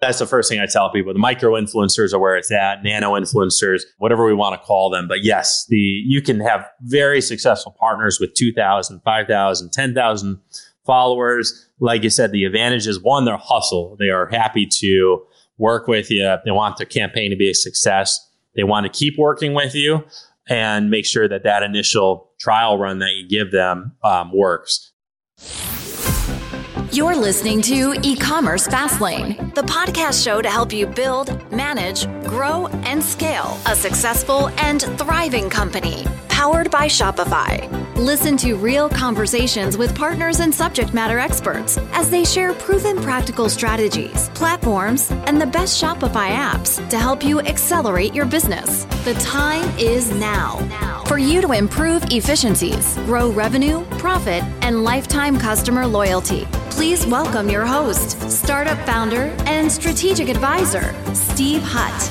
That's the first thing I tell people. The micro influencers are where it's at, nano influencers, whatever we want to call them. But yes, you can have very successful partners with 2,000, 5,000, 10,000 followers. Like you said, the advantage is one, their hustle. They are happy to work with you. They want their campaign to be a success. They want to keep working with you and make sure that initial trial run that you give them works. You're listening to E-commerce Fastlane, the podcast show to help you build, manage, grow, and scale a successful and thriving company, powered by Shopify. Listen to real conversations with partners and subject matter experts as they share proven practical strategies, platforms, and the best Shopify apps to help you accelerate your business. The time is now for you to improve efficiencies, grow revenue, profit, and lifetime customer loyalty. Please welcome your host, startup founder, and strategic advisor, Steve Hutt.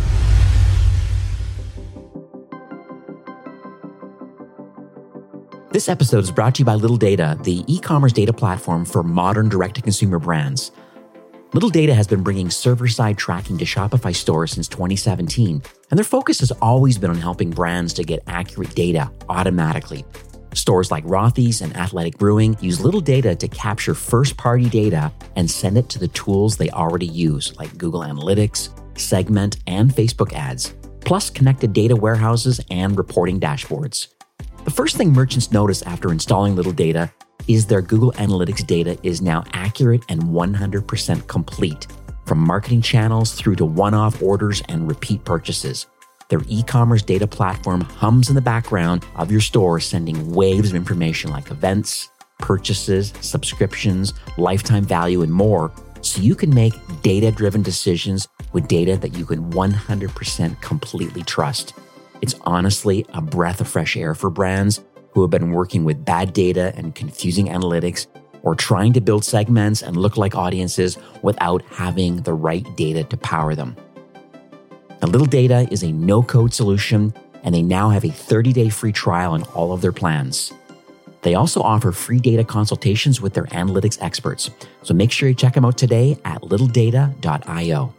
This episode is brought to you by Little Data, the e-commerce data platform for modern direct-to-consumer brands. Little Data has been bringing server-side tracking to Shopify stores since 2017, and their focus has always been on helping brands to get accurate data automatically. Stores like Rothy's and Athletic Brewing use Little Data to capture first-party data and send it to the tools they already use, like Google Analytics, Segment, and Facebook ads, plus connected data warehouses and reporting dashboards. The first thing merchants notice after installing Little Data is their Google Analytics data is now accurate and 100% complete, from marketing channels through to one-off orders and repeat purchases. Their e-commerce data platform hums in the background of your store, sending waves of information like events, purchases, subscriptions, lifetime value, and more, so you can make data-driven decisions with data that you can 100% completely trust. It's honestly a breath of fresh air for brands who have been working with bad data and confusing analytics, or trying to build segments and look-alike audiences without having the right data to power them. Now, Little Data is a no-code solution, and they now have a 30-day free trial on all of their plans. They also offer free data consultations with their analytics experts, so make sure you check them out today at littledata.io.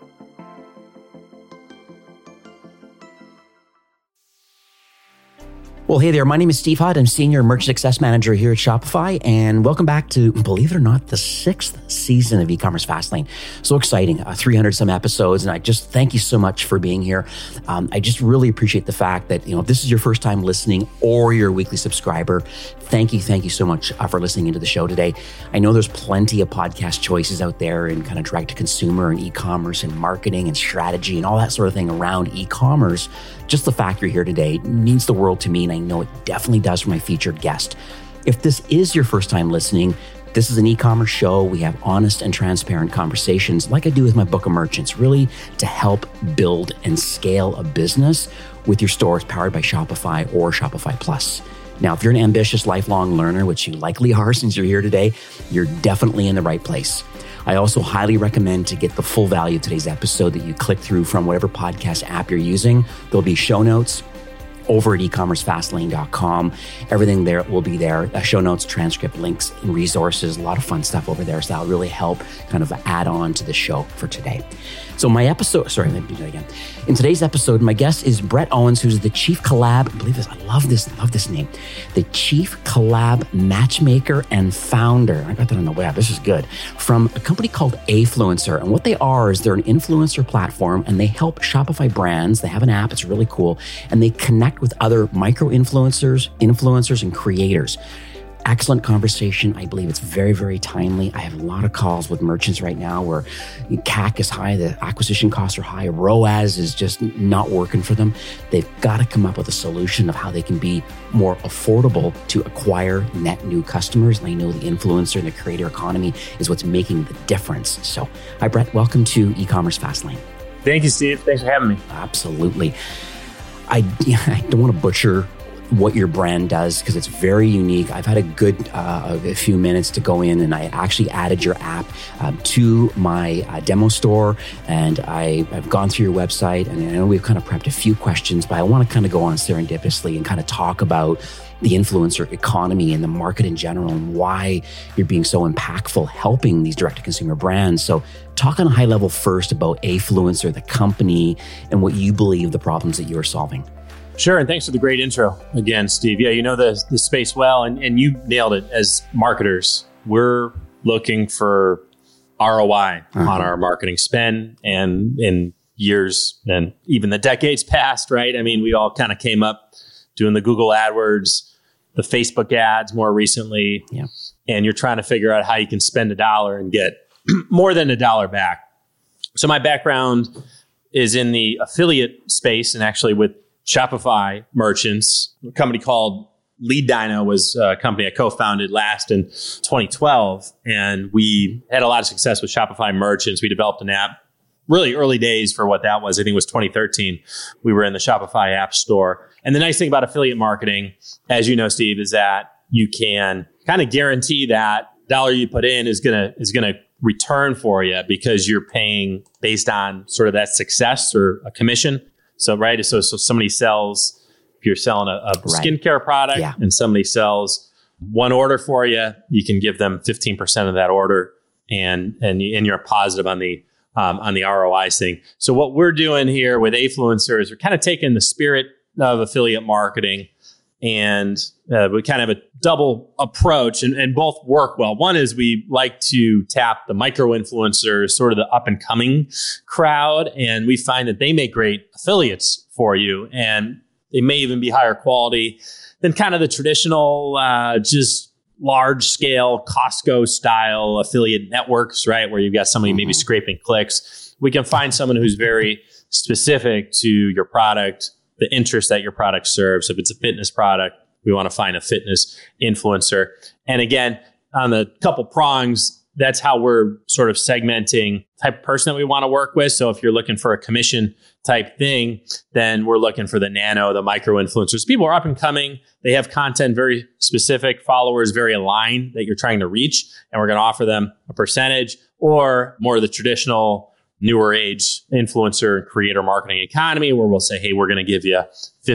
Well, hey there. My name is Steve Hutt. I'm Senior Merchant Success Manager here at Shopify, and welcome back to, believe it or not, the 6th season of E-commerce Fastlane. So exciting, 300 some episodes, and I just thank you so much for being here. I just really appreciate the fact that, if this is your first time listening or you're a weekly subscriber, thank you so much for listening into the show today. I know there's plenty of podcast choices out there in kind of direct to consumer and e-commerce and marketing and strategy and all that sort of thing around e-commerce. Just the fact you're here today means the world to me, and I know it definitely does for my featured guest. If this is your first time listening, this is an e-commerce show. We have honest and transparent conversations like I do with my book of merchants, really to help build and scale a business with your stores powered by Shopify or Shopify Plus. Now, if you're an ambitious lifelong learner, which you likely are since you're here today, you're definitely in the right place. I also highly recommend to get the full value of today's episode that you click through from whatever podcast app you're using. There'll be show notes over at ecommercefastlane.com. Everything there will be there. Show notes, transcript, links, and resources. A lot of fun stuff over there. So that'll really help kind of add on to the show for today. So let me do that again. In today's episode, my guest is Brett Owens, who's the Chief Collab, I love this name, the Chief Collab Matchmaker and Founder. I got that on the web. This is good. From a company called Afluencer. And what they are is they're an influencer platform, and they help Shopify brands. They have an app. It's really cool. And they connect with other influencers, and creators. Excellent conversation. I believe it's very, very timely. I have a lot of calls with merchants right now where CAC is high, the acquisition costs are high, ROAS is just not working for them. They've got to come up with a solution of how they can be more affordable to acquire net new customers. And I know the influencer and the creator economy is what's making the difference. So, hi, Brett. Welcome to E-commerce Fastlane. Thank you, Steve. Thanks for having me. Absolutely. I don't want to butcher what your brand does because it's very unique. I've had a few minutes to go in, and I actually added your app to my demo store, and I've gone through your website, and I know we've kind of prepped a few questions, but I want to kind of go on serendipitously and kind of talk about the influencer economy and the market in general and why you're being so impactful helping these direct-to-consumer brands. So talk on a high level first about Afluencer, the company, and what you believe the problems that you're solving. Sure, and thanks for the great intro again, Steve. Yeah, you know the space well, and you nailed it. As marketers, we're looking for ROI on our marketing spend, and in years and even the decades past, right? I mean, we all kind of came up doing the Google AdWords, the Facebook ads more recently, and you're trying to figure out how you can spend $1 and get more than $1 back. So my background is in the affiliate space, and actually with Shopify merchants. A company called Lead Dino was a company I co-founded last in 2012, and we had a lot of success with Shopify merchants. We developed an app, really early days for what that was. I think it was 2013. We were in the Shopify App Store. And the nice thing about affiliate marketing, as you know, Steve, is that you can kind of guarantee that $1 you put in is gonna return for you because you're paying based on sort of that success or a commission. So, right. So somebody sells, if you're selling a skincare product and somebody sells one order for you, you can give them 15% of that order, and you're positive on the ROI thing. So what we're doing here with Afluencer is we're kind of taking the spirit of affiliate marketing, and we kind of have a double approach, and both work well. One is we like to tap the micro influencers, sort of the up and coming crowd, and we find that they make great affiliates for you, and they may even be higher quality than kind of the traditional, just large scale Costco style affiliate networks, right? Where you've got somebody maybe scraping clicks. We can find someone who's very specific to your product, the interest that your product serves. If it's a fitness product, we want to find a fitness influencer. And again, on the couple prongs, that's how we're sort of segmenting type of person that we want to work with. So if you're looking for a commission type thing, then we're looking for the nano, the micro influencers. People are up and coming. They have content very specific, followers very aligned that you're trying to reach. And we're going to offer them a percentage, or more of the traditional newer age influencer and creator marketing economy, where we'll say, hey, we're going to give you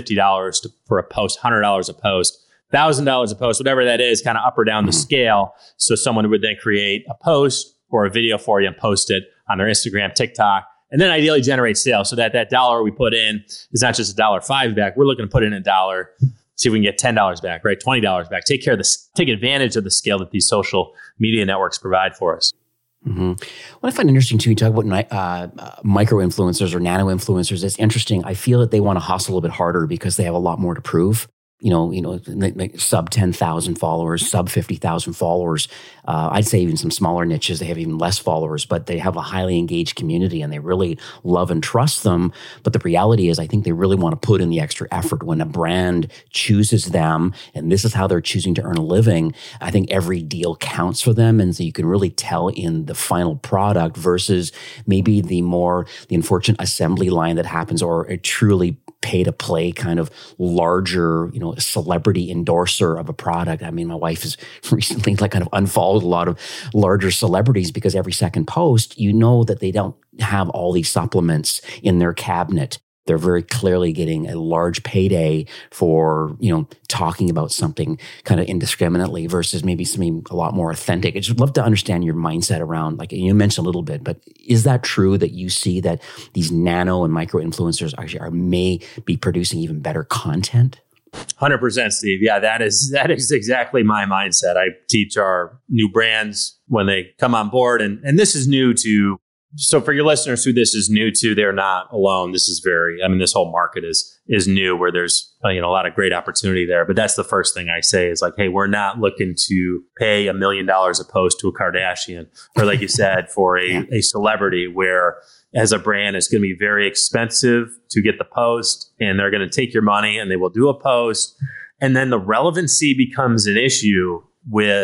$50 for a post, $100 a post, $1,000 a post, whatever that is, kind of up or down the scale. So someone would then create a post or a video for you and post it on their Instagram, TikTok, and then ideally generate sales. So that $1 we put in is not just $1.05 back. We're looking to put in $1, see if we can get $10 back, right? $20 back. Take advantage of the scale that these social media networks provide for us. Mm-hmm. What I find interesting too, you talk about micro influencers or nano influencers. It's interesting. I feel that they want to hustle a little bit harder because they have a lot more to prove. You know, like sub 10,000 followers, sub 50,000 followers. I'd say even some smaller niches, they have even less followers, but they have a highly engaged community and they really love and trust them. But the reality is, I think they really want to put in the extra effort when a brand chooses them, and this is how they're choosing to earn a living. I think every deal counts for them. And so you can really tell in the final product versus maybe the unfortunate assembly line that happens, or a truly pay to play kind of larger, celebrity endorser of a product. I mean, my wife has recently kind of unfollowed a lot of larger celebrities because every second post, that they don't have all these supplements in their cabinet. They're very clearly getting a large payday for, talking about something kind of indiscriminately versus maybe something a lot more authentic. I'd just love to understand your mindset around, like you mentioned a little bit, but is that true that you see that these nano and micro influencers actually may be producing even better content? 100%, Steve. Yeah, that is exactly my mindset. I teach our new brands when they come on board, and this is new to. So for your listeners who this is new to, they're not alone. This is this whole market is new, where there's a lot of great opportunity there. But that's the first thing I say is like, hey, we're not looking to pay $1 million a post to a Kardashian, or like you said, for a celebrity, where as a brand, it's going to be very expensive to get the post, and they're going to take your money and they will do a post. And then the relevancy becomes an issue with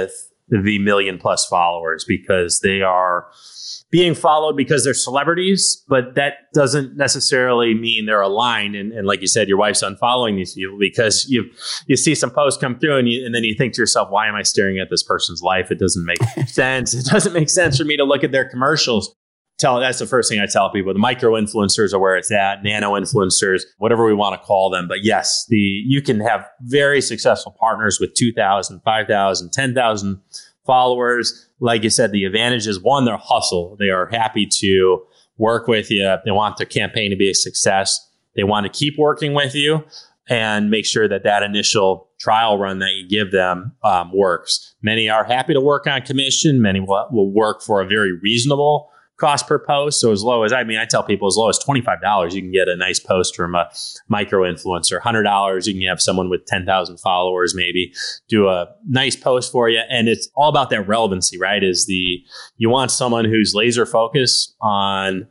the million plus followers because they are being followed because they're celebrities, but that doesn't necessarily mean they're aligned. And like you said, your wife's unfollowing these people because you see some posts come through and then you think to yourself, why am I staring at this person's life? It doesn't make sense. It doesn't make sense for me to look at their commercials. That's the first thing I tell people. The micro influencers are where it's at, nano influencers, whatever we want to call them. But yes, you can have very successful partners with 2,000, 5,000, 10,000 followers. Like you said, the advantage is one, their hustle. They are happy to work with you. They want their campaign to be a success. They want to keep working with you and make sure that initial trial run that you give them works. Many are happy to work on commission. Many will work for a very reasonable cost per post. So I tell people as low as $25, you can get a nice post from a micro influencer. $100, you can have someone with 10,000 followers maybe do a nice post for you. And it's all about that relevancy, right? You want someone who's laser focused on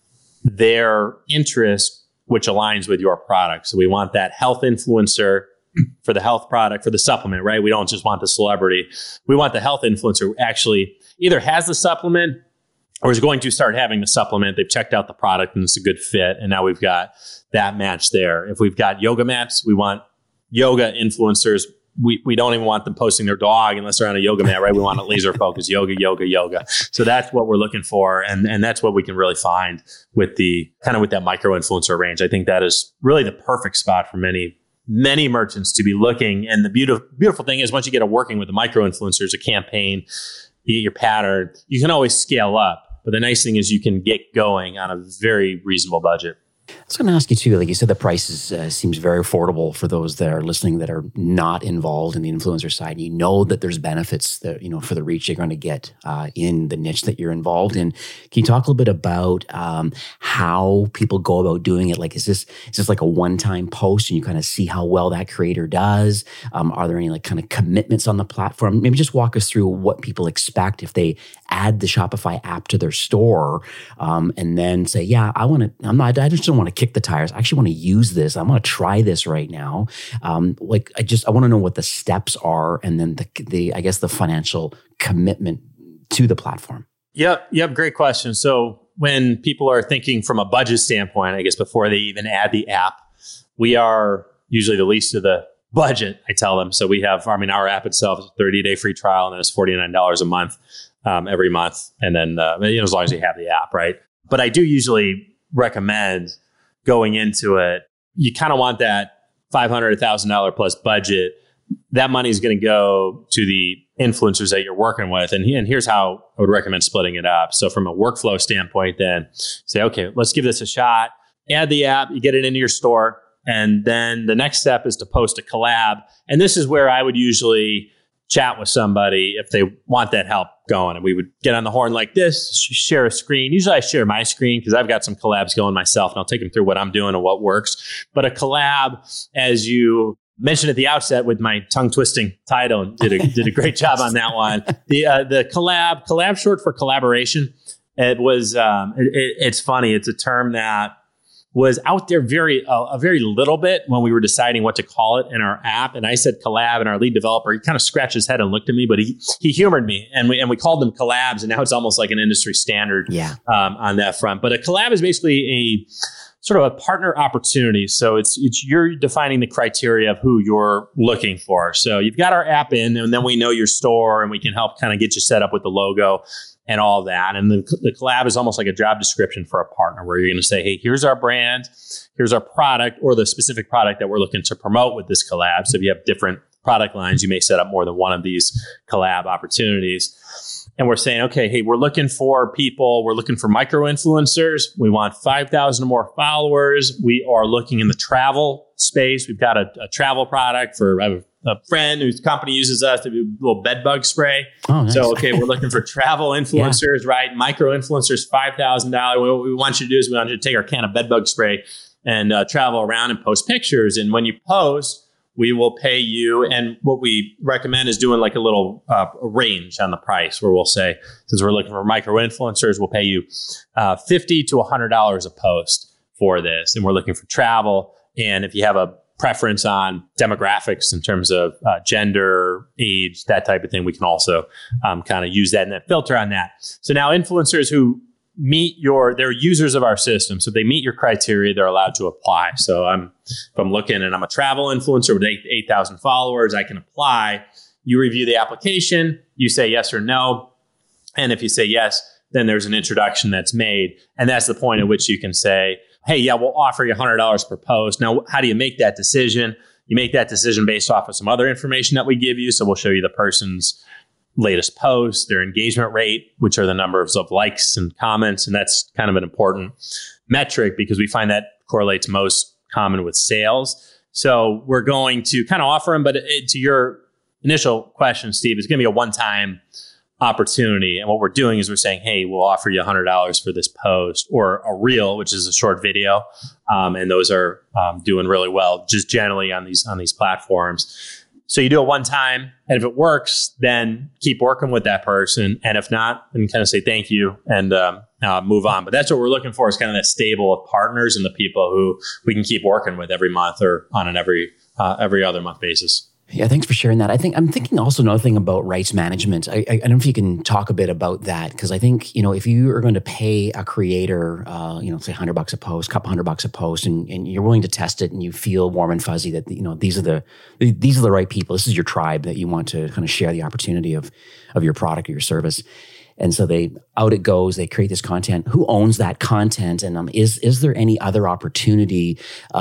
their interest, which aligns with your product. So we want that health influencer for the health product, for the supplement, right? We don't just want the celebrity. We want the health influencer who actually either has the supplement or is going to start having the supplement. They've checked out the product and it's a good fit. And now we've got that match there. If we've got yoga mats, we want yoga influencers. We don't even want them posting their dog unless they're on a yoga mat, right? We want a laser focus, yoga. So that's what we're looking for. And that's what we can really find with that micro influencer range. I think that is really the perfect spot for many merchants to be looking. And the beautiful thing is once you get a working with the micro influencers, a campaign, you get your pattern, you can always scale up. But the nice thing is you can get going on a very reasonable budget. I was going to ask you too, like you said, the prices seems very affordable for those that are listening that are not involved in the influencer side. You know that there's benefits that, for the reach you're going to get in the niche that you're involved in. Can you talk a little bit about how people go about doing it? Like, is this like a one-time post and you kind of see how well that creator does? Are there any like kind of commitments on the platform? Maybe just walk us through what people expect if they add the Shopify app to their store and then say, yeah, I just don't want to kick the tires. I actually want to use this. I want to try this right now. I want to know what the steps are and then the financial commitment to the platform. Yep. Great question. So when people are thinking from a budget standpoint, I guess before they even add the app, we are usually the least of the budget, I tell them. So we have, our app itself is a 30-day free trial and then it's $49 a month every month. And then, as long as you have the app, right? But I do usually recommend going into it, you kind of want that $500, $1,000 plus budget. That money is going to go to the influencers that you're working with. And here's how I would recommend splitting it up. So from a workflow standpoint, then say, okay, let's give this a shot. Add the app, you get it into your store. And then the next step is to post a collab. And this is where I would usually chat with somebody if they want that help going. And we would get on the horn like this, share a screen. Usually I share my screen because I've got some collabs going myself and I'll take them through what I'm doing and what works. But a collab, as you mentioned at the outset with my tongue twisting title, did a great job on that one. The collab short for collaboration. It was, it's funny. It's a term that was out there a very little bit when we were deciding what to call it in our app. And I said collab, and our lead developer, he kind of scratched his head and looked at me, but he humored me, and we called them collabs, and now it's almost like an industry standard on that front. But a collab is basically a sort of a partner opportunity. So it's you're defining the criteria of who you're looking for. So you've got our app in, and then we know your store, and we can help kind of get you set up with the logo and all that. And the collab is almost like a job description for a partner where you're going to say, hey, here's our brand, here's our product, or the specific product that we're looking to promote with this collab. So if you have different product lines, you may set up more than one of these collab opportunities. And we're saying, okay, hey, we're looking for micro influencers. We want 5,000 or more followers. We are looking in the travel space. We've got a travel product for a friend whose company uses us to do a little bed bug spray. Oh, nice. So, okay, we're looking for travel influencers, right? Micro influencers, $5,000. What we want you to do is we want you to take our can of bed bug spray and travel around and post pictures. And when you post, we will pay you. And what we recommend is doing like a little range on the price where we'll say, since we're looking for micro influencers, we'll pay you $50 to $100 a post for this. And we're looking for travel. And if you have a preference on demographics in terms of gender, age, that type of thing, we can also kind of use that and then filter on that. So now influencers who they're users of our system. So if they meet your criteria, they're allowed to apply. So if I'm looking and I'm a travel influencer with 8,000 followers, I can apply. You review the application, you say yes or no. And if you say yes, then there's an introduction that's made. And that's the point at which you can say, hey, yeah, we'll offer you $100 per post. Now, how do you make that decision? You make that decision based off of some other information that we give you. So we'll show you the person's latest post, their engagement rate, which are the numbers of likes and comments. And that's kind of an important metric because we find that correlates most common with sales. So we're going to kind of offer them, but to your initial question, Steve, it's going to be a one-time opportunity. And what we're doing is we're saying, hey, we'll offer you $100 for this post, or a reel, which is a short video. And those are doing really well just generally on these platforms. So you do it one time, and if it works, then keep working with that person. And if not, then kind of say thank you and move on. But that's what we're looking for, is kind of that stable of partners and the people who we can keep working with every month or on an every other month basis. Yeah, thanks for sharing that. I'm thinking also another thing about rights management. I don't know if you can talk a bit about that, because I think, if you are going to pay a creator, say $100 a post, couple $100 a post, and you're willing to test it, and you feel warm and fuzzy that these are the right people. This is your tribe that you want to kind of share the opportunity of your product or your service. And so out it goes, they create this content. Who owns that content? And is there any other opportunity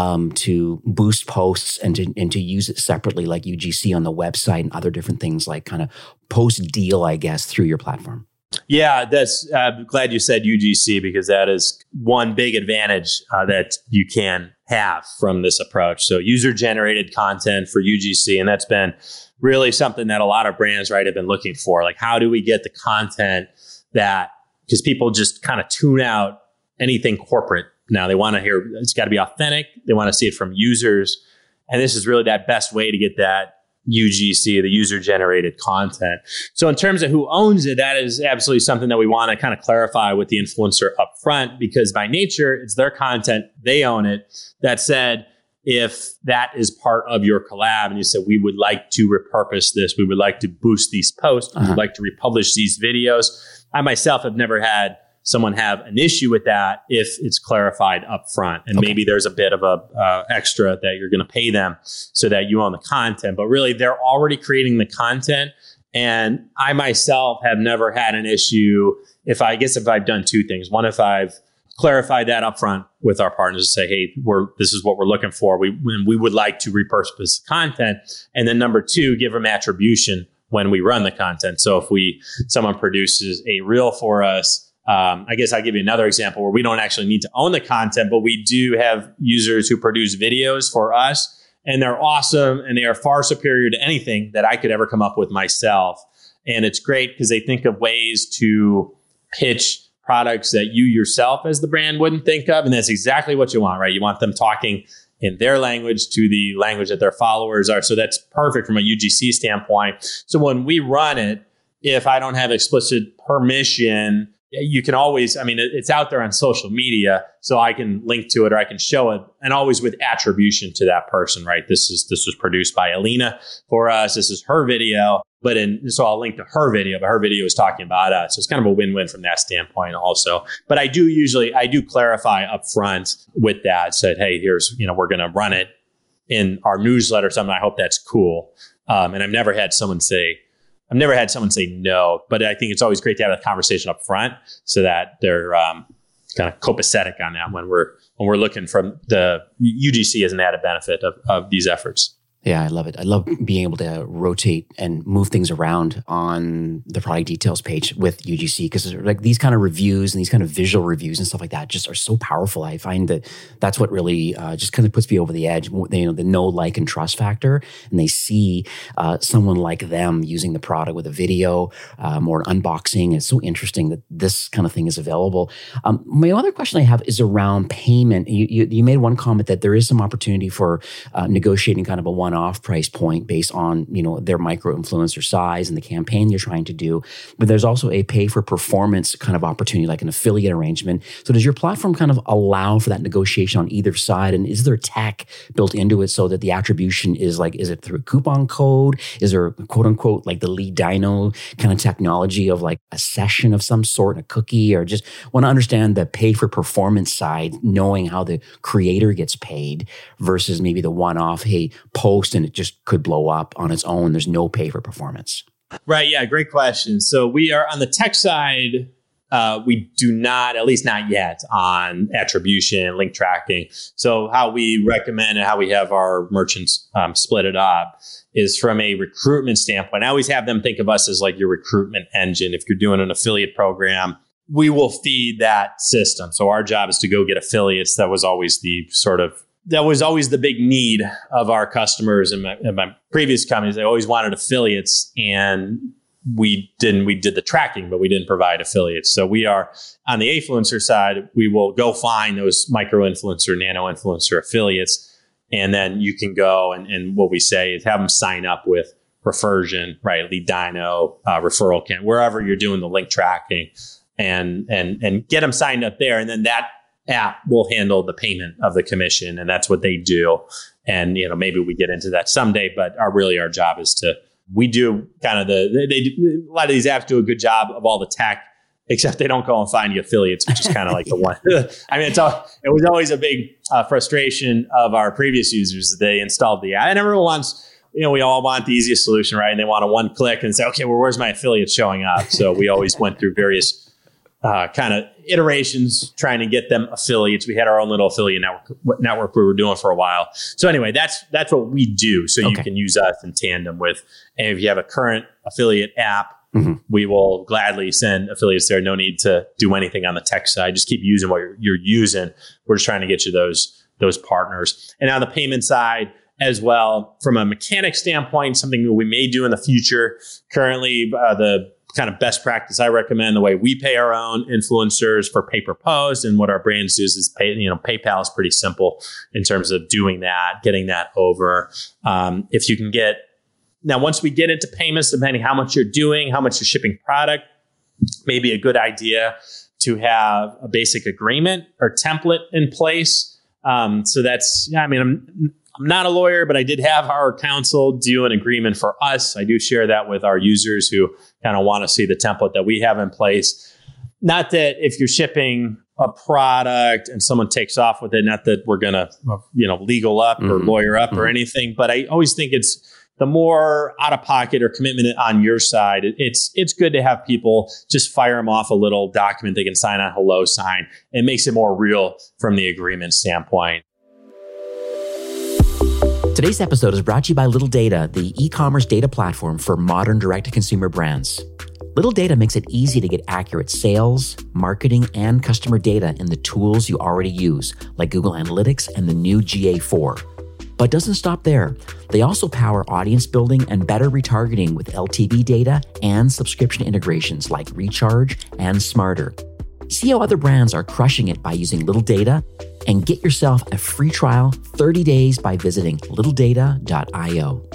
to boost posts and to use it separately, like UGC on the website and other different things, like kind of post deal, I guess, through your platform? Yeah, that's glad you said UGC, because that is one big advantage that you can have from this approach. So user-generated content for UGC, and that's been really something that a lot of brands, right, have been looking for. Like, how do we get the content because people just kind of tune out anything corporate now. They want to hear, it's got to be authentic. They want to see it from users. And this is really that best way to get that UGC, the user-generated content. So in terms of who owns it, that is absolutely something that we want to kind of clarify with the influencer up front, because by nature, it's their content. They own it. That said, if that is part of your collab and you said, we would like to repurpose this, we would like to boost these posts, we would like to republish these videos. I myself have never had someone have an issue with that if it's clarified up front. And maybe there's a bit of a extra that you're going to pay them so that you own the content. But really, they're already creating the content. And I myself have never had an issue if I've done two things. One, if I've clarified that up front with our partners to say, hey, this is what we're looking for. We would like to repurpose the content. And then number two, give them attribution when we run the content. So if someone produces a reel for us, I guess I'll give you another example where we don't actually need to own the content, but we do have users who produce videos for us, and they're awesome, and they are far superior to anything that I could ever come up with myself. And it's great because they think of ways to pitch products that you yourself as the brand wouldn't think of. And that's exactly what you want, right? You want them talking in their language to the language that their followers are. So that's perfect from a UGC standpoint. So when we run it, if I don't have explicit permission, you can always, it's out there on social media, so I can link to it or I can show it, and always with attribution to that person, right? This was produced by Alina for us. This is her video, so I'll link to her video, but her video is talking about us. So it's kind of a win-win from that standpoint also. But I do clarify up front with that, said, hey, here's, we're going to run it in our newsletter or something. I hope that's cool. And I've never had someone say no, but I think it's always great to have a conversation up front so that they're kind of copacetic on that when we're looking from the UGC as an added benefit of these efforts. Yeah, I love it. I love being able to rotate and move things around on the product details page with UGC, because like these kind of reviews and these kind of visual reviews and stuff like that just are so powerful. I find that's what really just kind of puts me over the edge. The know, like, and trust factor, and they see someone like them using the product with a video or an unboxing. It's so interesting that this kind of thing is available. My other question I have is around payment. You made one comment that there is some opportunity for negotiating kind of a one one-off price point based on, their micro-influencer size and the campaign you're trying to do. But there's also a pay-for-performance kind of opportunity, like an affiliate arrangement. So does your platform kind of allow for that negotiation on either side? And is there tech built into it so that the attribution is it through a coupon code? Is there, quote unquote, like the lead dino kind of technology of like a session of some sort, a cookie, or just want to understand the pay-for-performance side, knowing how the creator gets paid versus maybe the one-off, hey, post and it just could blow up on its own. There's no pay for performance. Right. Yeah. Great question. So we are on the tech side. We do not, at least not yet, on attribution, link tracking. So how we recommend and how we have our merchants split it up is from a recruitment standpoint. I always have them think of us as like your recruitment engine. If you're doing an affiliate program, we will feed that system. So our job is to go get affiliates. That was always the big need of our customers in my previous companies. They always wanted affiliates, and we did the tracking, but we didn't provide affiliates. So we are on the affluencer side. We will go find those micro influencer, nano influencer affiliates. And then you can go and what we say is have them sign up with Refersion, right? Lead Dino, Referral Can, wherever you're doing the link tracking, and get them signed up there. And then that app will handle the payment of the commission, and that's what they do. And maybe we get into that someday, but our job is we do kind of a lot of these apps do a good job of all the tech, except they don't go and find the affiliates, which is kind of like the one. I mean, it was always a big frustration of our previous users that they installed the app, and everyone wants. We all want the easiest solution, right? And they want a one click and say, okay, well, where's my affiliate showing up? So we always went through various kind of iterations trying to get them affiliates. We had our own little affiliate network we were doing for a while. So anyway, that's what we do. So you can use us in tandem with, and if you have a current affiliate app, we will gladly send affiliates there. No need to do anything on the tech side. Just keep using what you're using. We're just trying to get you those partners. And on the payment side as well, from a mechanic standpoint, something that we may do in the future. Currently, the kind of best practice I recommend, the way we pay our own influencers for pay-per-post, and what our brands do is PayPal is pretty simple in terms of doing that, getting that over. If you can get, now once we get into payments, depending how much you're doing, how much you're shipping product, maybe a good idea to have a basic agreement or template in place. So that's, I'm not a lawyer, but I did have our counsel do an agreement for us. I do share that with our users who kind of want to see the template that we have in place. Not that if you're shipping a product and someone takes off with it, not that we're going to, legal up or lawyer up or anything, but I always think it's the more out of pocket or commitment on your side. It's good to have people just fire them off a little document they can sign on hello sign. It makes it more real from the agreement standpoint. Today's episode is brought to you by Little Data, the e-commerce data platform for modern direct-to-consumer brands. Little Data makes it easy to get accurate sales, marketing, and customer data in the tools you already use, like Google Analytics and the new GA4. But doesn't stop there. They also power audience building and better retargeting with LTV data and subscription integrations like Recharge and Smarter. See how other brands are crushing it by using Little Data, and get yourself a free trial 30 days by visiting littledata.io.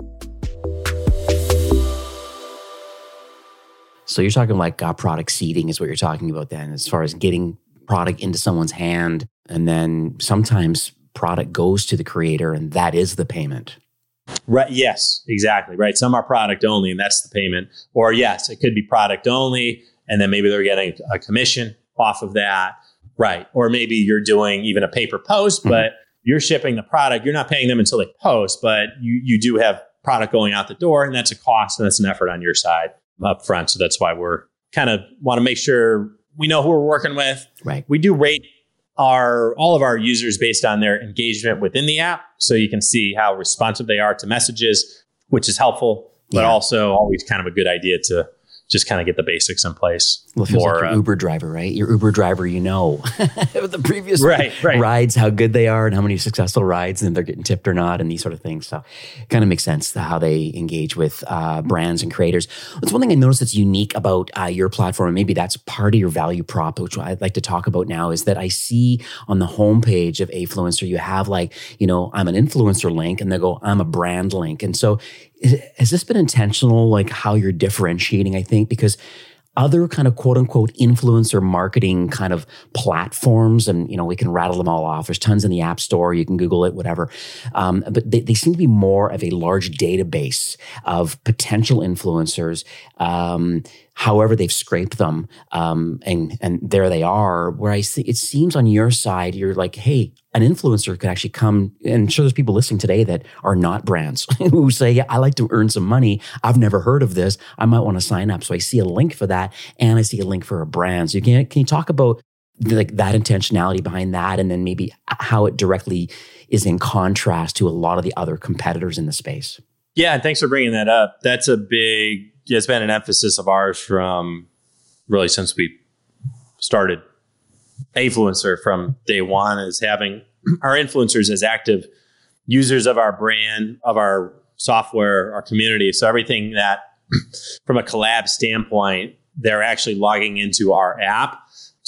So you're talking like product seeding is what you're talking about then, as far as getting product into someone's hand, and then sometimes product goes to the creator and that is the payment. Right. Yes, exactly. Right. Some are product only and that's the payment. Or yes, it could be product only and then maybe they're getting a commission off of that. Right. Or maybe you're doing even a pay-per-post, but you're shipping the product. You're not paying them until they post, but you do have product going out the door, and that's a cost and that's an effort on your side up front. So that's why we're kind of want to make sure we know who we're working with. Right. We do rate all of our users based on their engagement within the app. So you can see how responsive they are to messages, which is helpful, but also always kind of a good idea to just kind of get the basics in place. Well, it feels like your Uber driver, right? Your Uber driver, with the previous rides, how good they are and how many successful rides and they're getting tipped or not and these sort of things. So it kind of makes sense how they engage with brands and creators. It's one thing I noticed that's unique about your platform, and maybe that's part of your value prop, which I'd like to talk about now, is that I see on the homepage of Afluencer, you have I'm an influencer link, and they go, I'm a brand link. And so has this been intentional, like how you're differentiating, I think, because other kind of quote unquote influencer marketing kind of platforms, and we can rattle them all off. There's tons in the App Store. You can Google it, whatever. But they seem to be more of a large database of potential influencers. However they've scraped them, and there they are. Where I see, it seems on your side, you're like, hey, an influencer could actually come, and sure, there's people listening today that are not brands who say, yeah, I like to earn some money. I've never heard of this. I might want to sign up. So I see a link for that, and I see a link for a brand. So can you talk about that intentionality behind that, and then maybe how it directly is in contrast to a lot of the other competitors in the space? Yeah, and thanks for bringing that up. That's it's been an emphasis of ours from really since we started Afluencer from day one, is having our influencers as active users of our brand, of our software, our community. So everything that from a collab standpoint, they're actually logging into our app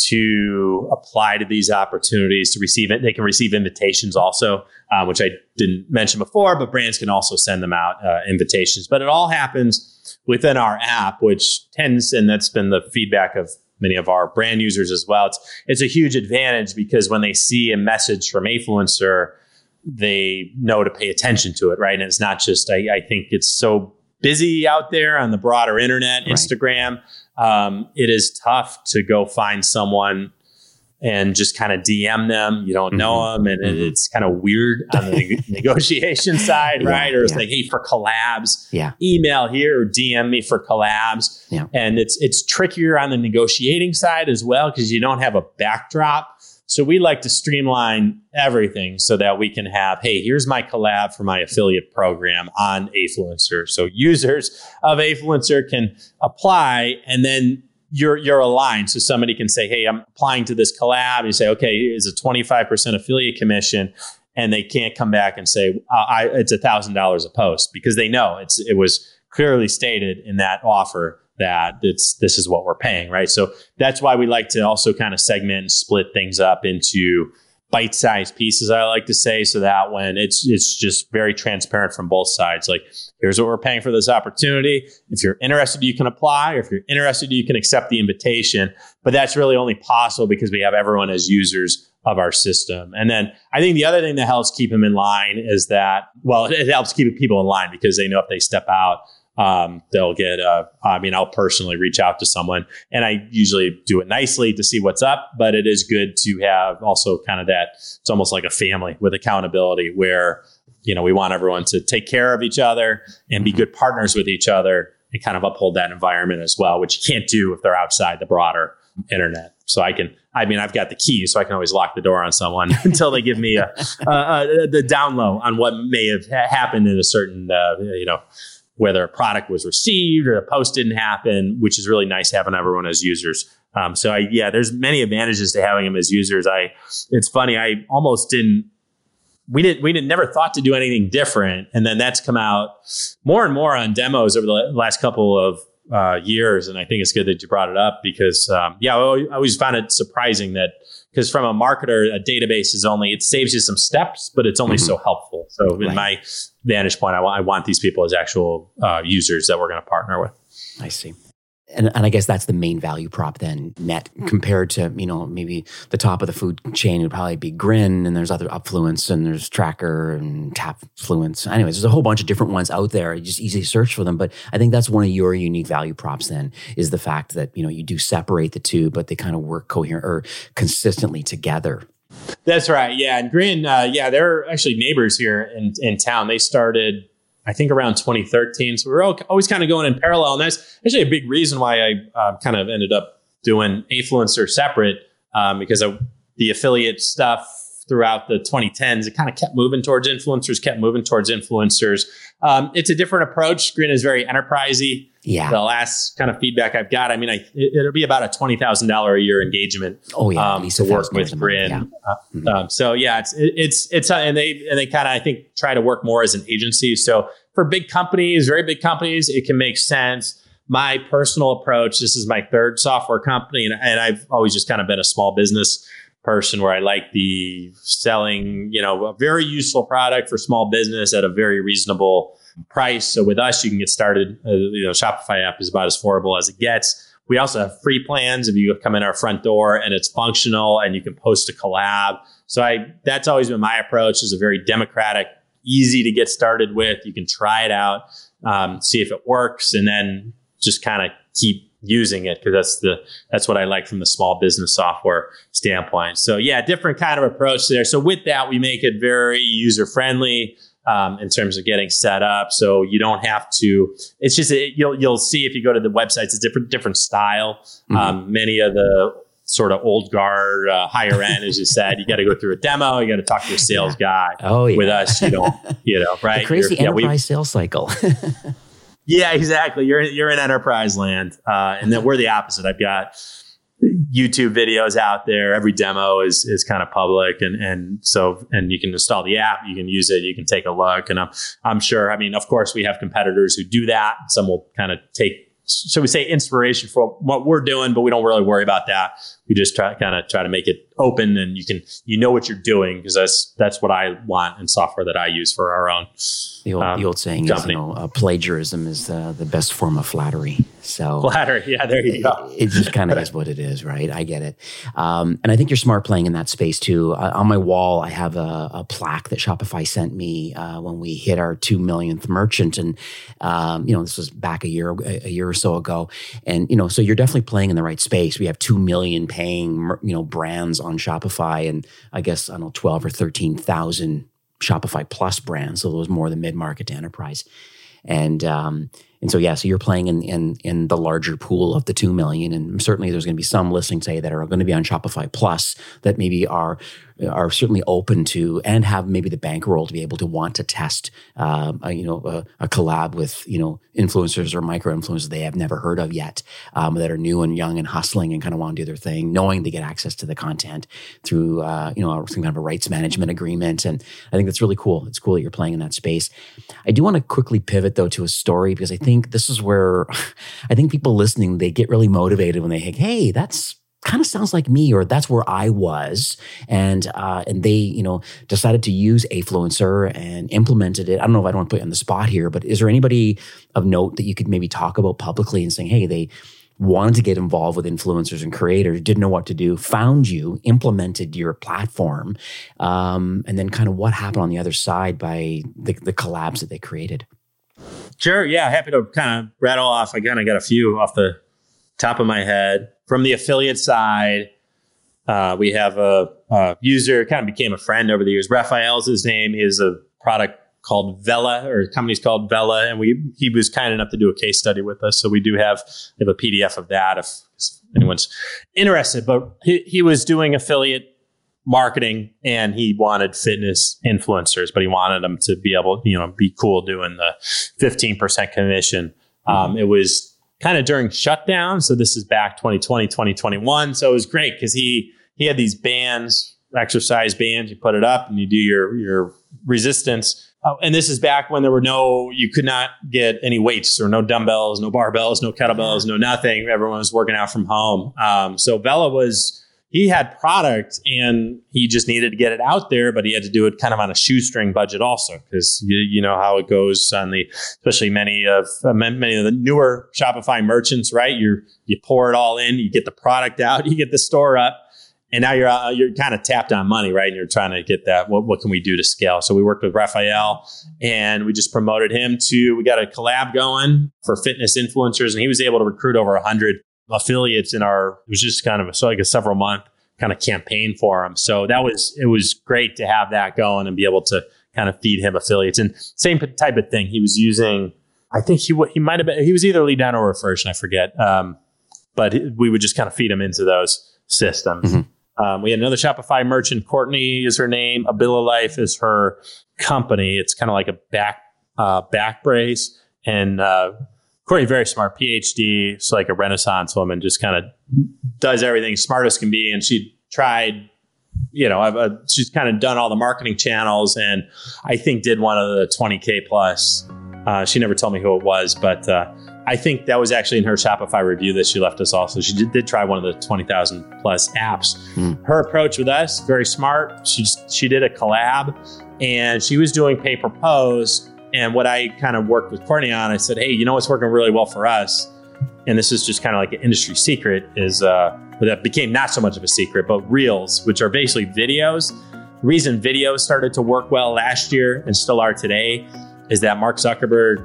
to apply to these opportunities, to receive it. They can receive invitations also, which I didn't mention before, but brands can also send them out invitations. But it all happens within our app, which tends, and that's been the feedback of many of our brand users as well. It's a huge advantage because when they see a message from Afluencer, they know to pay attention to it, right? And it's not just, I think it's so busy out there on the broader internet, right. Instagram. It is tough to go find someone and just kind of DM them. You don't know them. And it's kind of weird on the negotiation side, right? Or it's like, hey, for collabs, email here or DM me for collabs. Yeah. And it's trickier on the negotiating side as well, because you don't have a backdrop. So we like to streamline everything so that we can have, hey, here's my collab for my affiliate program on Afluencer. So users of Afluencer can apply, and then you're aligned. So somebody can say, hey, I'm applying to this collab. You say, okay, it's a 25% affiliate commission. And they can't come back and say, it's $1,000 a post, because they know it was clearly stated in that offer that this is what we're paying, right? So that's why we like to also kind of segment and split things up into bite-sized pieces, I like to say, so that when it's just very transparent from both sides. Like, here's what we're paying for this opportunity. If you're interested, you can apply. Or if you're interested, you can accept the invitation. But that's really only possible because we have everyone as users of our system. And then I think the other thing that helps keep them in line is that, well, it helps keep people in line because they know if they step out, they'll get, I'll personally reach out to someone, and I usually do it nicely to see what's up, but it is good to have also kind of that, it's almost like a family with accountability where, we want everyone to take care of each other and be good partners with each other and kind of uphold that environment as well, which you can't do if they're outside the broader internet. So I've got the key, so I can always lock the door on someone until they give me the down low on what may have happened in a certain, whether a product was received or the post didn't happen, which is really nice having everyone as users. There's many advantages to having them as users. It's funny, I almost never thought to do anything different. And then that's come out more and more on demos over the last couple of years. And I think it's good that you brought it up because, I always found it surprising that, because from a marketer, a database it saves you some steps, but it's only so helpful. So in my vantage point, I want these people as actual users that we're going to partner with. I see. And I guess that's the main value prop then, net, compared to, maybe the top of the food chain would probably be Grin, and there's other Upfluence, and there's Tracker and Tapfluence. Anyways, there's a whole bunch of different ones out there. You just easily search for them. But I think that's one of your unique value props then, is the fact that, you do separate the two, but they kind of work coherent or consistently together. That's right. Yeah. And Grin, they're actually neighbors here in town. They started, I think, around 2013. So we're always kind of going in parallel. And that's actually a big reason why I kind of ended up doing Afluencer separate, because of the affiliate stuff throughout the 2010s. It kind of kept moving towards influencers. It's a different approach. Grin is very enterprisey. Yeah. The last kind of feedback I've got, I mean, it'll be about a $20,000 a year engagement. Oh yeah, at least to work with Grin. Yeah. So yeah, it's and they kind of, I think, try to work more as an agency. So for big companies, very big companies, it can make sense. My personal approach, this is my third software company, and I've always just kind of been a small business person where I like the selling, a very useful product for small business at a very reasonable price. So with us, you can get started. Shopify app is about as affordable as it gets. We also have free plans if you come in our front door and it's functional and you can post a collab. So that's always been my approach, is a very democratic, easy to get started with. You can try it out, see if it works, and then just kind of keep using it, because that's what I like from the small business software standpoint. So yeah, different kind of approach there. So with that, we make it very user friendly in terms of getting set up. So you don't have to. It's just you'll see if you go to the websites, it's different style. Many of the sort of old guard, higher end, as you said, you got to go through a demo. You got to talk to a sales guy. Oh yeah. With us, you don't. Right? The crazy enterprise sales cycle. Yeah, exactly. You're in enterprise land, and then we're the opposite. I've got YouTube videos out there. Every demo is kind of public, and you can install the app, you can use it, you can take a look, and I'm sure. I mean, of course, we have competitors who do that. Some will kind of take, so we say, inspiration from what we're doing, but we don't really worry about that. We just try to make it open, and you know what you're doing, because that's what I want in software that I use for our own. The old saying company is, plagiarism is the best form of flattery. So flattery, yeah, there you go. It just kind of is what it is, right? I get it, and I think you're smart playing in that space too. On my wall, I have a plaque that Shopify sent me when we hit our 2 millionth merchant, and this was back a year or so ago, and so you're definitely playing in the right space. We have 2 million paying brands on Shopify, and I guess 12 or 13,000 Shopify Plus brands. So those more the mid-market to enterprise. And so you're playing in the larger pool of the 2 million. And certainly there's going to be some listening today that are going to be on Shopify Plus that maybe are certainly open to, and have maybe the bankroll to be able to want to test a collab with influencers or micro influencers they have never heard of yet, that are new and young and hustling and kind of want to do their thing, knowing they get access to the content through some kind of a rights management agreement. And I think that's really cool. It's cool that you're playing in that space. I do want to quickly pivot though to a story, because I think this is where I think people listening, they get really motivated when they think, hey, that's kind of sounds like me, or that's where I was. And they, decided to use Affluencer and implemented it. I don't know if I don't want to put you on the spot here, but is there anybody of note that you could maybe talk about publicly and saying, hey, they wanted to get involved with influencers and creators, didn't know what to do, found you, implemented your platform, and then kind of what happened on the other side by the collabs that they created? Sure. Yeah. Happy to kind of rattle off. I kind of got a few off the top of my head. From the affiliate side, we have a user, kind of became a friend over the years. Raphael's his name. He has a product called Vela, or the company's called Vela, and he was kind enough to do a case study with us. So we have a PDF of that if anyone's interested. But he was doing affiliate marketing, and he wanted fitness influencers, but he wanted them to be able, be cool doing the 15% commission. It was kind of during shutdown. So this is back 2020, 2021. So it was great because he had these bands, exercise bands. You put it up and you do your resistance. Oh, and this is back when you could not get any weights, or no dumbbells, no barbells, no kettlebells, no nothing. Everyone was working out from home. So Vela he had product and he just needed to get it out there, but he had to do it kind of on a shoestring budget also, because you know how it goes on especially many of the newer Shopify merchants, right? You pour it all in, you get the product out, you get the store up, and now you're kind of tapped on money, right? And you're trying to get that. What can we do to scale? So we worked with Raphael, and we just promoted him we got a collab going for fitness influencers, and he was able to recruit over 100 affiliates it was just kind of a several month kind of campaign for him. So it was great to have that going and be able to kind of feed him affiliates. And same type of thing. He was using, I think he might have been, he was either lead down or reversion, I forget. But we would just kind of feed him into those systems. Mm-hmm. We had another Shopify merchant, Courtney is her name. Abililife is her company. It's kind of like a back brace. And Courtney, very smart, PhD. She's like a Renaissance woman, just kind of does everything smart as can be. And she tried, she's kind of done all the marketing channels, and I think did one of the 20K plus. She never told me who it was, but I think that was actually in her Shopify review that she left us also. She did try one of the 20,000 plus apps. Her approach with us, very smart. She did a collab, and she was doing pay per post. And what I kind of worked with Courtney on, I said, hey, what's working really well for us? And this is just kind of like an industry secret is, but that became not so much of a secret, but Reels, which are basically videos. The reason videos started to work well last year and still are today is that Mark Zuckerberg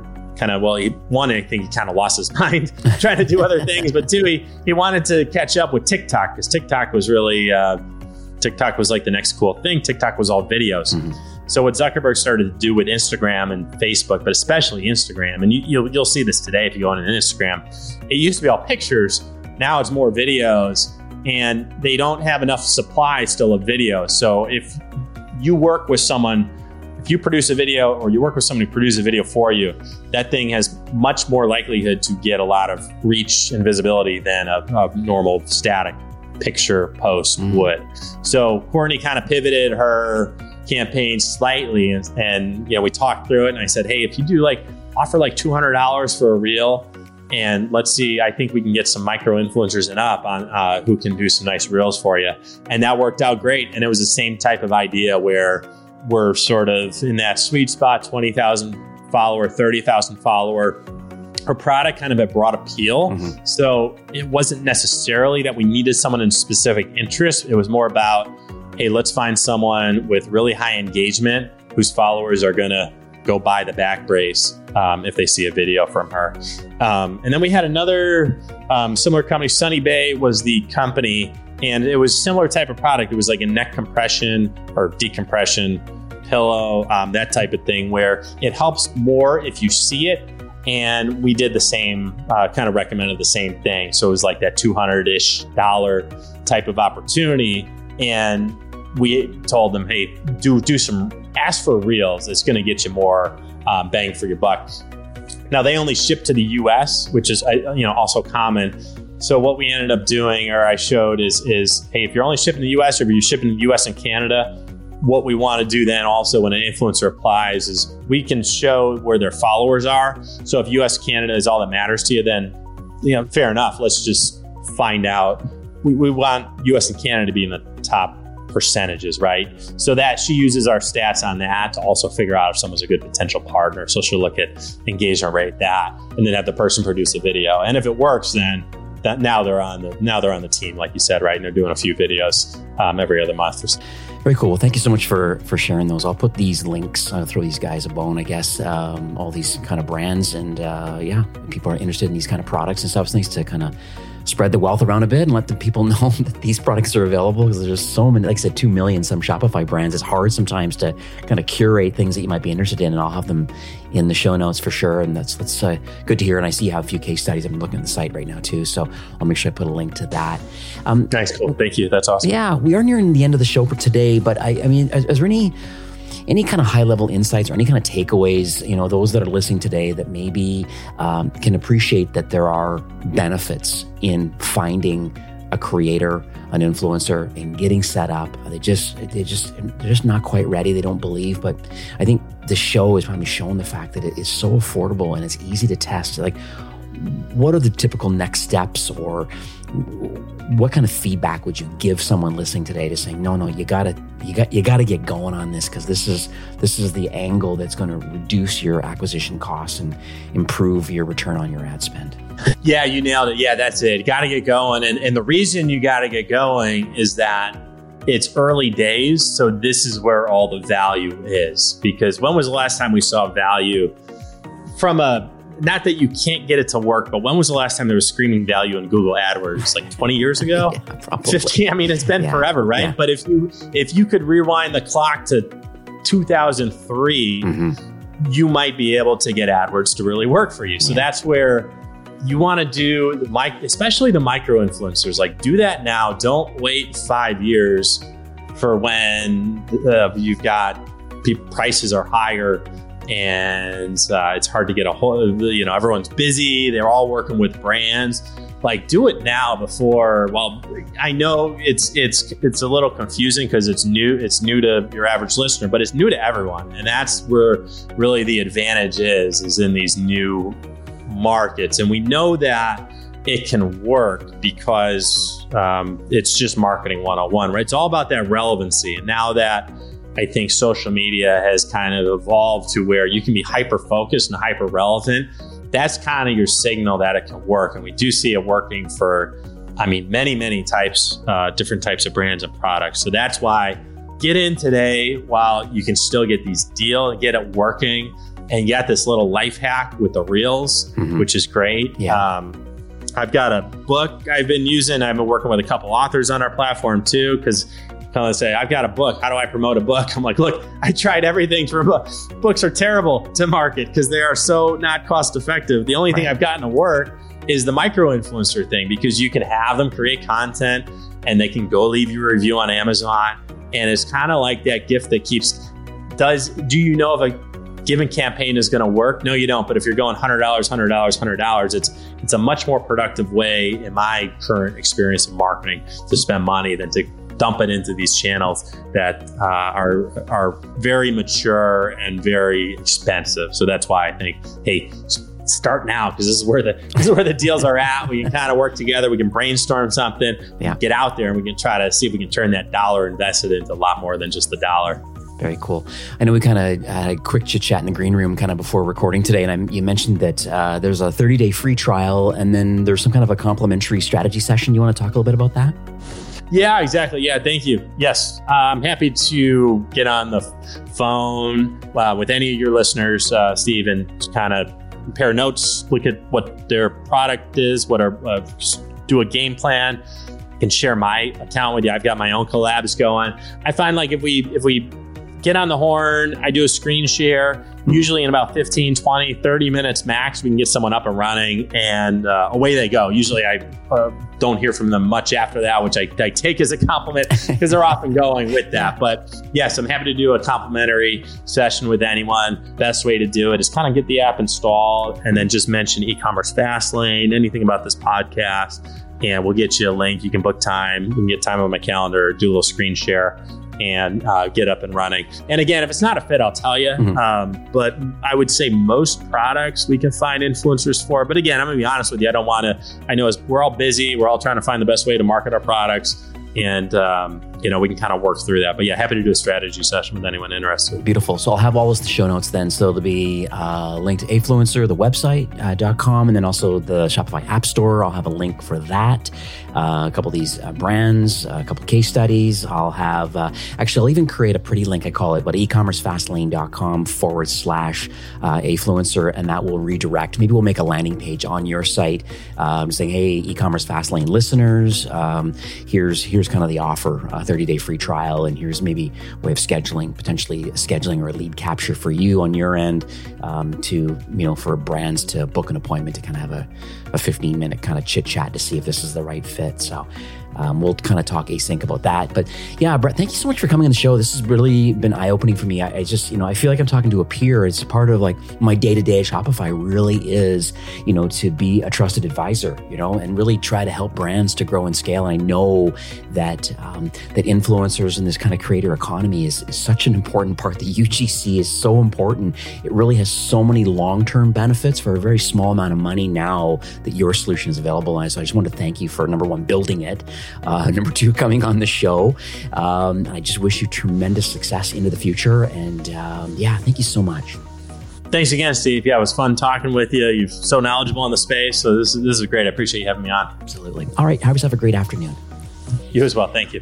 I think he kind of lost his mind trying to do other things, but two, he wanted to catch up with TikTok because TikTok was really, TikTok was like the next cool thing. TikTok was all videos. So what Zuckerberg started to do with Instagram and Facebook, but especially Instagram, and you'll see this today if you go on Instagram, it used to be all pictures. Now it's more videos, and they don't have enough supply still of videos. So if you work with someone, if you produce a video or you work with someone who produces a video for you, that thing has much more likelihood to get a lot of reach and visibility than a normal static picture post would. So Courtney kind of pivoted her campaign slightly, and we talked through it, and I said, hey, if you do offer $200 for a reel, and let's see, I think we can get some micro influencers and up on who can do some nice reels for you. And that worked out great. And it was the same type of idea where we're sort of in that sweet spot, 20,000 follower, 30,000 follower. Her product kind of had broad appeal. So it wasn't necessarily that we needed someone in specific interest. It was more about, hey, let's find someone with really high engagement whose followers are going to go buy the back brace if they see a video from her. And then we had another similar company. Sunny Bay was the company, and it was a similar type of product. It was like a neck compression or decompression pillow, that type of thing, where it helps more if you see it. And we did the same, kind of recommended the same thing. So it was like that $200-ish type of opportunity. And we told them, hey, ask for reels. It's going to get you more bang for your buck. Now they only ship to the US, which is also common. So what we ended up doing, or I showed, is hey, if you're only shipping to the US, or if you're shipping to the US and Canada, what we want to do then also when an influencer applies is we can show where their followers are. So if US, Canada is all that matters to you, then fair enough. Let's just find out. We want US and Canada to be in the top percentages, right? So that she uses our stats on that to also figure out if someone's a good potential partner. So she'll look at engagement rate, that, and then have the person produce a video. And if it works, then now they're on the team, like you said, right? And they're doing a few videos every other month. Very cool. Well, thank you so much for sharing those. I'll put these links, throw these guys a bone, I guess, all these kind of brands. And people are interested in these kind of products and stuff. It's nice to kind of spread the wealth around a bit and let the people know that these products are available, because there's so many, like I said, 2 million some Shopify brands. It's hard sometimes to kind of curate things that you might be interested in, and I'll have them in the show notes for sure. And that's good to hear. And I see you have a few case studies. I'm looking at the site right now too, so I'll make sure I put a link to that. Nice, cool. Thank you. That's awesome. Yeah, we are nearing the end of the show for today, but I mean, is there any kind of high-level insights or any kind of takeaways, those that are listening today that maybe can appreciate that there are benefits in finding a creator, an influencer, and getting set up? They're just not quite ready. They don't believe. But I think the show is probably showing the fact that it is so affordable and it's easy to test. Like, what are the typical next steps, or what kind of feedback would you give someone listening today to saying, no, you gotta get going on this, because this is the angle that's going to reduce your acquisition costs and improve your return on your ad spend? Yeah, you nailed it. Yeah, that's it. Got to get going. And the reason you got to get going is that it's early days. So this is where all the value is. Because when was the last time we saw value from not that you can't get it to work, but when was the last time there was screaming value in Google AdWords? Like 20 years ago? Yeah, probably. 15? I mean, it's been forever, right? Yeah. But if you could rewind the clock to 2003, you might be able to get AdWords to really work for you. So that's where you want to do, especially the micro influencers. Like, do that now. Don't wait 5 years for when you've got prices are higher and it's hard to get a hold. Everyone's busy. They're all working with brands. Like, do it now before. Well, I know it's a little confusing because it's new. It's new to your average listener, but it's new to everyone, and that's where really the advantage is in these new markets. And we know that it can work because it's just marketing 101, right? It's all about that relevancy. And now that I think social media has kind of evolved to where you can be hyper-focused and hyper-relevant, that's kind of your signal that it can work. And we do see it working for, many types, different types of brands and products. So that's why get in today while you can still get these deals and get it working. And get this little life hack with the Reels, which is great. Yeah. I've got a book I've been using. I've been working with a couple authors on our platform too, because kind of say, I've got a book. How do I promote a book? I'm like, look, I tried everything for a book. Books are terrible to market because they are so not cost effective. The only thing I've gotten to work is the micro-influencer thing, because you can have them create content and they can go leave you a review on Amazon. And it's kind of like that gift that keeps, do you know if a given campaign is going to work? No, you don't. But if you're going $100, it's a much more productive way, in my current experience of marketing, to spend money than to dump it into these channels that are very mature and very expensive. So that's why I think, hey, start now, because this is where the deals are at. We can kind of work together. We can brainstorm something, get out there, and we can try to see if we can turn that dollar invested into a lot more than just the dollar. Very cool. I know we kind of had a quick chit chat in the green room kind of before recording today, and you mentioned that there's a 30-day free trial, and then there's some kind of a complimentary strategy session. You want to talk a little bit about that? Yeah, exactly. Yeah, thank you. Yes, I'm happy to get on the phone with any of your listeners, Steve, and kind of compare notes, look at what their product is, do a game plan. I can share my account with you. I've got my own collabs going. I find like if we get on the horn, I do a screen share, usually in about 15, 20, 30 minutes max, we can get someone up and running, and away they go. Usually I don't hear from them much after that, which I take as a compliment because they're often going with that. But yes, I'm happy to do a complimentary session with anyone. Best way to do it is kind of get the app installed and then just mention e-commerce Fastlane, anything about this podcast, and we'll get you a link. You can book time. You can get time on my calendar, do a little screen share, and get up and running. And again, if it's not a fit, I'll tell you. But I would say most products we can find influencers for. But again, I'm going to be honest with you. I know we're all busy. We're all trying to find the best way to market our products. And, we can kind of work through that. But yeah, happy to do a strategy session with anyone interested. Beautiful. So I'll have all this in the show notes then. So there'll be a link to Afluencer, the website, .com, and then also the Shopify App Store. I'll have a link for that. A couple of these brands, a couple of case studies. I'll have, I'll even create a pretty link, I call it, but ecommercefastlane.com /Afluencer, and that will redirect. Maybe we'll make a landing page on your site saying, hey, e-commerce Fastlane listeners, here's kind of the offer, 30-day free trial, and here's maybe a way of potentially scheduling or a lead capture for you on your end for brands to book an appointment to kind of have a 15-minute kind of chit chat to see if this is the right fit. So we'll kind of talk async about that. But yeah, Brett, thank you so much for coming on the show. This has really been eye-opening for me. I just, I feel like I'm talking to a peer. It's part of like my day-to-day at Shopify really is, to be a trusted advisor, and really try to help brands to grow and scale. And I know that that influencers in this kind of creator economy is such an important part. The UGC is so important. It really has so many long-term benefits for a very small amount of money now that your solution is available. And so I just want to thank you for, number one, building it. Number two, coming on the show. I just wish you tremendous success into the future. And thank you so much. Thanks again, Steve. Yeah, it was fun talking with you. You're so knowledgeable in the space. So this is great. I appreciate you having me on. Absolutely. All right. Have yourself a great afternoon. You as well. Thank you.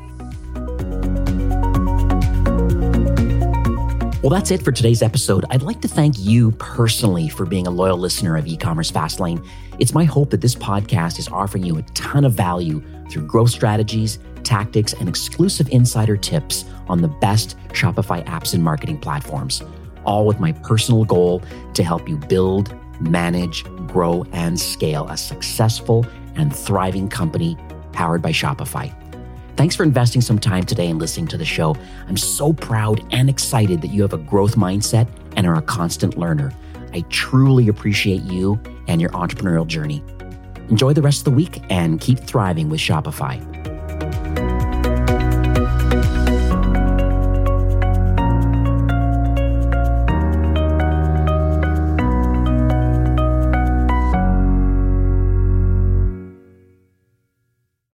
Well, that's it for today's episode. I'd like to thank you personally for being a loyal listener of E-commerce Fastlane. It's my hope that this podcast is offering you a ton of value through growth strategies, tactics, and exclusive insider tips on the best Shopify apps and marketing platforms, all with my personal goal to help you build, manage, grow, and scale a successful and thriving company powered by Shopify. Thanks for investing some time today and listening to the show. I'm so proud and excited that you have a growth mindset and are a constant learner. I truly appreciate you and your entrepreneurial journey. Enjoy the rest of the week and keep thriving with Shopify.